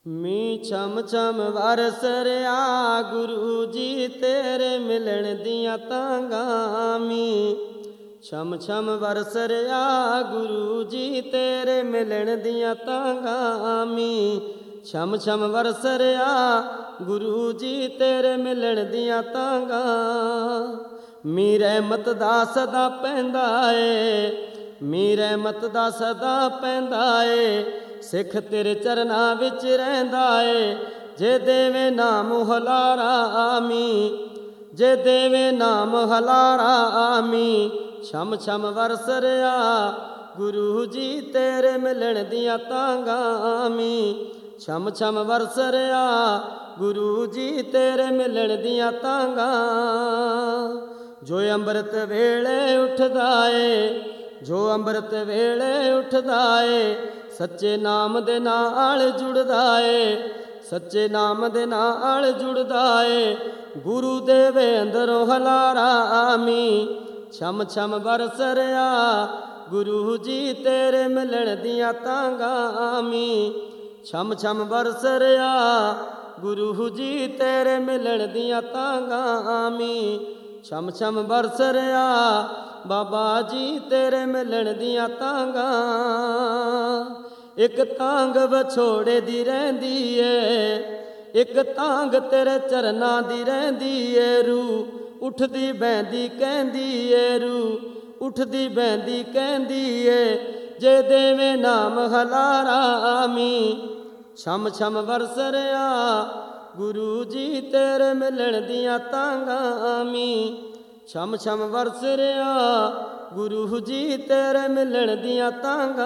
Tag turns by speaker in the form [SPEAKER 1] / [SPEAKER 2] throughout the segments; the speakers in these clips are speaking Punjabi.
[SPEAKER 1] ਮੀਂਹ ਛਮ ਛਮ ਵਰਸ ਰਿਹਾ ਗੁਰੂ ਜੀ ਤੇਰੇ ਮਿਲਣ ਦੀਆਂ ਤਾਂਘਾਂ। ਮੀਂਹ ਛਮ ਛਮ ਵਰਸ ਰਿਹਾ ਗੁਰੂ ਜੀ ਤੇਰੇ ਮਿਲਣ ਦੀਆਂ ਤਾਂਘਾਂ। ਮੀਂਹ ਛਮ ਛਮ ਵਰਸ ਰਿਹਾ ਗੁਰੂ ਜੀ ਤੇਰੇ ਮਿਲਣ ਦੀਆਂ ਤਾਂਘਾਂ। ਮੀਂਹ ਰਹਿਮਤ ਦਾ ਸਦਾ ਪੈਂਦਾ ਏ, ਮੀਂਹ ਰਹਿਮਤ ਦਾ ਸਦਾ ਪੈਂਦਾ ਏ। ਸਿੱਖ ਤੇਰੇ ਚਰਨਾਂ ਵਿੱਚ ਰਹਿੰਦਾ ਏ, ਜੇ ਦੇਵੇ ਨਾਮ ਹੁਲਾਰਾ। ਮੀਂਹ ਜੇ ਦੇਵੇ ਨਾਮ ਹੁਲਾਰਾ। ਮੀਂਹ ਛਮ ਛਮ ਵਰਸ ਰਿਹਾ ਗੁਰੂ ਜੀ ਤੇਰੇ ਮਿਲਣ ਦੀਆਂ ਤਾਂਘਾਂ। ਮੀਂਹ ਛਮ ਛਮ ਵਰਸ ਰਿਹਾ ਗੁਰੂ ਜੀ ਤੇਰੇ ਮਿਲਣ ਦੀਆਂ ਤਾਂਘਾਂ। ਜੋ ਅੰਮ੍ਰਿਤ ਵੇਲੇ ਉੱਠਦਾ ਏ, ਜੋ ਅੰਮ੍ਰਿਤ ਵੇਲੇ ਉੱਠਦਾ ਏ, ਸੱਚੇ ਨਾਮ ਦੇ ਨਾਲ ਜੁੜਦਾ ਏ, ਸੱਚੇ ਨਾਮ ਦੇ ਨਾਲ ਜੁੜਦਾ ਏ। ਗੁਰੂ ਦੇਵੇ ਅੰਦਰੋਂ ਹੁਲਾਰਾ। ਮੀਂਹ ਛਮ ਛਮ ਵਰਸ ਰਿਹਾ ਗੁਰੂ ਜੀ ਤੇਰੇ ਮਿਲਣ ਦੀਆਂ ਤਾਂਘਾਂ। ਮੀਂਹ ਛਮ ਛਮ ਵਰਸ ਰਿਹਾ ਗੁਰੂ ਜੀ ਤੇਰੇ ਮਿਲਣ ਦੀਆਂ ਤਾਂਘਾਂ। ਮੀਂਹ ਛਮ ਛਮ ਵਰਸ ਰਿਹਾ ਬਾਬਾ ਜੀ ਤੇਰੇ ਮਿਲਣ ਦੀਆਂ ਤਾਂਘਾਂ। ਇੱਕ ਤਾਂਘ ਵਿਛੋੜੇ ਦੀ ਰਹਿੰਦੀ ਏ, ਇੱਕ ਤਾਂਘ ਤੇਰੇ ਚਰਨਾਂ ਦੀ ਰਹਿੰਦੀ ਏ। ਰੂਹ ਉੱਠਦੀ ਬਹਿੰਦੀ ਕਹਿੰਦੀ ਏ, ਰੂਹ ਉੱਠਦੀ ਬਹਿੰਦੀ ਕਹਿੰਦੀ ਏ, ਜੇ ਦੇਵੇ ਨਾਮ ਹੁਲਾਰਾ। ਮੀਂਹ ਛਮ ਛਮ ਵਰਸ ਰਿਹਾ ਗੁਰੂ ਜੀ ਤੇਰੇ ਮਿਲਣ ਦੀਆਂ ਤਾਂਘਾਂ। ਮੀਂਹ ਛਮ ਛਮ ਵਰਸ ਰਿਹਾ ਗੁਰੂ ਜੀ ਤੇਰੇ ਮਿਲਣ ਦੀਆਂ ਤਾਂਘਾਂ।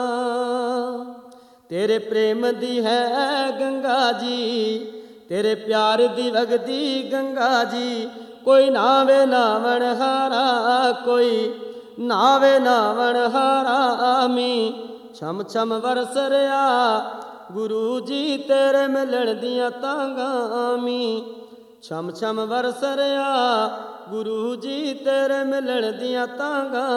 [SPEAKER 1] ਤੇਰੇ ਪ੍ਰੇਮ ਦੀ ਹੈ ਗੰਗਾ ਜੀ, ਤੇਰੇ ਪਿਆਰ ਦੀ ਵਗਦੀ ਗੰਗਾ ਜੀ। ਕੋਈ ਨਾਵੇ ਨਾਵਣ ਹਾਰਾ, ਕੋਈ ਨਾਵੇ ਨਾਵਣ ਹਾਰਾ। ਮੀਂਹ ਛਮ ਛਮ ਵਰਸ ਰਿਹਾ ਗੁਰੂ ਜੀ ਤੇਰੇ ਮਿਲਣ ਦੀਆਂ ਤਾਂਘਾਂ। ਮੀਂਹ ਛਮ ਛਮ ਵਰਸ ਰਿਹਾ ਗੁਰੂ ਜੀ ਤੇਰੇ ਮਿਲਣ ਦੀਆਂ ਤਾਂਘਾਂ।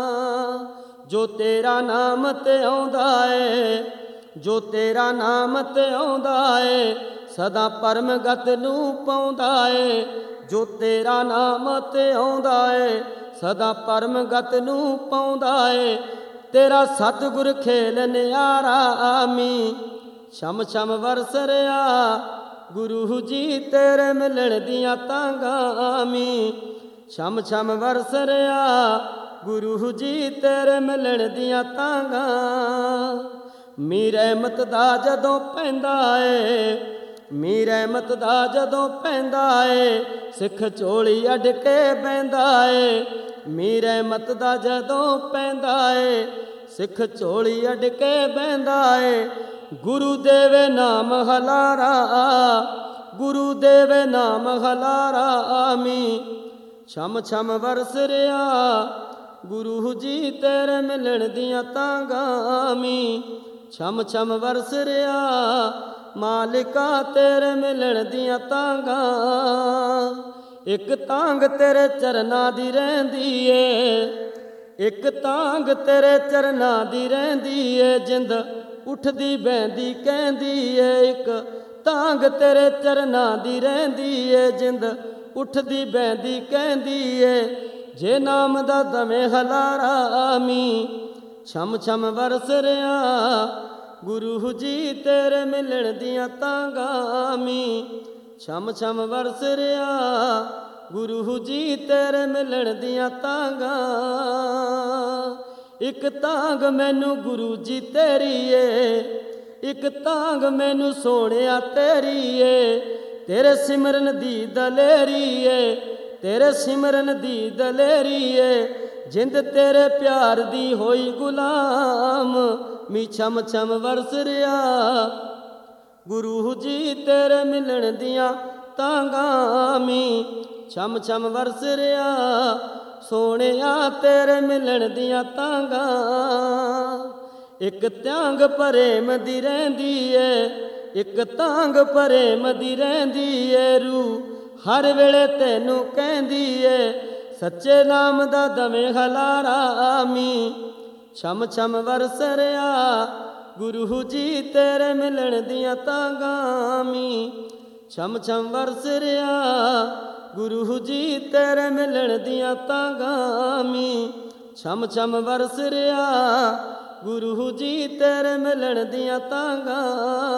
[SPEAKER 1] ਜੋ ਤੇਰਾ ਨਾਮ ਤੇ ਆਉਂਦਾ ਏ, ਜੋ ਤੇਰਾ ਨਾਮ ਤੇ ਆਉਂਦਾ ਏ, ਸਦਾ ਪਰਮ ਗਤ ਨੂੰ ਪਾਉਂਦਾ ਏ। ਜੋ ਤੇਰਾ ਨਾਮ ਤੇ ਆਉਂਦਾ ਏ, ਸਦਾ ਪਰਮ ਗਤ ਨੂੰ ਪਾਉਂਦਾ ਏ। ਤੇਰਾ ਸਤਿਗੁਰ ਖੇਲ ਨਿਆਰਾ। ਮੀਂਹ ਛਮ ਛਮ ਵਰਸ ਰਿਹਾ ਗੁਰੂ ਜੀ ਤੇਰੇ ਮਿਲਣ ਦੀਆਂ ਤਾਂਘਾਂ। ਮੀਂਹ ਛਮ ਛਮ ਵਰਸ ਰਿਹਾ ਗੁਰੂ ਜੀ ਤੇਰੇ ਮਿਲਣ ਦੀਆਂ ਤਾਂਘਾਂ। ਮੀਂਹ ਰਹਿਮਤ ਦਾ ਜਦੋਂ ਪੈਂਦਾ ਏ, ਮੀਂਹ ਰਹਿਮਤ ਦਾ ਜਦੋਂ ਪੈਂਦਾ ਏ, ਸਿੱਖ ਝੋਲੀ ਅੱਡ ਕੇ ਬਹਿੰਦਾ ਏ। ਮੀਂਹ ਰਹਿਮਤ ਦਾ ਜਦੋਂ ਪੈਂਦਾ ਏ, ਸਿੱਖ ਝੋਲੀ ਅੱਡ ਕੇ ਬਹਿੰਦਾ ਏ। ਗੁਰੂ ਦੇਵੇ ਨਾਮ ਹੁਲਾਰਾ, ਗੁਰੂ ਦੇਵੇ ਨਾਮ ਹੁਲਾਰਾ। ਮੀਂਹ ਛਮ ਛਮ ਵਰਸ ਰਿਹਾ ਗੁਰੂ ਜੀ ਤੇਰੇ ਮਿਲਣ ਦੀਆਂ ਤਾਂਘਾਂ। ਮੀਂਹ ਛਮ ਛਮ ਵਰਸ ਰਿਹਾ ਮਾਲਿਕਾ ਤੇਰੇ ਮਿਲਣ ਦੀਆਂ ਤਾਂਘਾਂ। ਇੱਕ ਤਾਂਘ ਤੇਰੇ ਚਰਨਾਂ ਦੀ ਰਹਿੰਦੀ ਏ, ਇੱਕ ਤਾਂਘ ਤੇਰੇ ਚਰਨਾਂ ਦੀ ਰਹਿੰਦੀ ਏ। ਜਿੰਦ ਉੱਠਦੀ ਬਹਿੰਦੀ ਕਹਿੰਦੀ ਏ, ਇੱਕ ਤਾਂਘ ਤੇਰੇ ਚਰਨਾਂ ਦੀ ਰਹਿੰਦੀ ਏ। ਜਿੰਦ ਉੱਠਦੀ ਬਹਿੰਦੀ ਕਹਿੰਦੀ ਏ, ਜੇ ਨਾਮ ਦਾ ਦਵੇਂ ਹੁਲਾਰਾ। ਮੀਂਹ ਛਮ ਛਮ ਵਰਸ ਰਿਹਾ ਗੁਰੂ ਜੀ ਤੇਰੇ ਮਿਲਣ ਦੀਆਂ ਤਾਂਘਾਂ। ਮੀਂਹ ਛਮ ਛਮ ਵਰਸ ਰਿਹਾ ਗੁਰੂ ਜੀ ਤੇਰੇ ਮਿਲਣ ਦੀਆਂ ਤਾਂਘਾਂ। ਇੱਕ ਤਾਂਘ ਮੈਨੂੰ ਗੁਰੂ ਜੀ ਤੇਰੀ ਏ, ਇੱਕ ਤਾਂਘ ਮੈਨੂੰ ਸੋਹਣਿਆ ਤੇਰੀ ਏ। ਤੇਰੇ ਸਿਮਰਨ ਦੀ ਦਲੇਰੀ ਏ, ਤੇਰੇ ਸਿਮਰਨ ਦੀ ਦਲੇਰੀ ਏ। ਜਿੰਦ ਤੇਰੇ ਪਿਆਰ ਦੀ ਹੋਈ ਗੁਲਾਮ। ਮੀਂਹ ਛਮ ਛਮ ਵਰਸ ਰਿਹਾ ਗੁਰੂ ਜੀ ਤੇਰੇ ਮਿਲਣ ਦੀਆਂ ਤਾਂਘਾਂ। ਮੀਂਹ ਛਮ ਛਮ ਵਰਸ ਰਿਹਾ ਸੋਹਣਿਆ ਤੇਰੇ ਮਿਲਣ ਦੀਆਂ ਤਾਂਘਾਂ। ਇੱਕ ਤਾਂਘ ਪ੍ਰੇਮ ਦੀ ਰਹਿੰਦੀ ਏ, ਇੱਕ ਤਾਂਘ ਪ੍ਰੇਮ ਦੀ ਰਹਿੰਦੀ ਏ। ਰੂਹ ਹਰ ਵੇਲੇ ਤੈਨੂੰ ਕਹਿੰਦੀ ਏ, ਸੱਚੇ ਨਾਮ ਦਾ ਦਵੇਂ ਹੁਲਾਰਾ। ਮੀਂਹ ਛਮ ਛਮ ਵਰਸ ਰਿਹਾ ਗੁਰੂ ਜੀ ਤੇਰੇ ਮਿਲਣ ਦੀਆਂ ਤਾਂਘਾਂ ਮੀਂਹ ਛਮ ਛਮ ਵਰਸ ਰਿਹਾ ਗੁਰੂ ਜੀ ਤੇਰੇ ਮਿਲਣ ਦੀਆਂ ਤਾਂਘਾਂ ਮੀਂਹ ਛਮ ਛਮ ਵਰਸ ਰਿਹਾ ਗੁਰੂ ਜੀ ਤੇਰੇ ਮਿਲਣ ਦੀਆਂ ਤਾਂਘਾਂ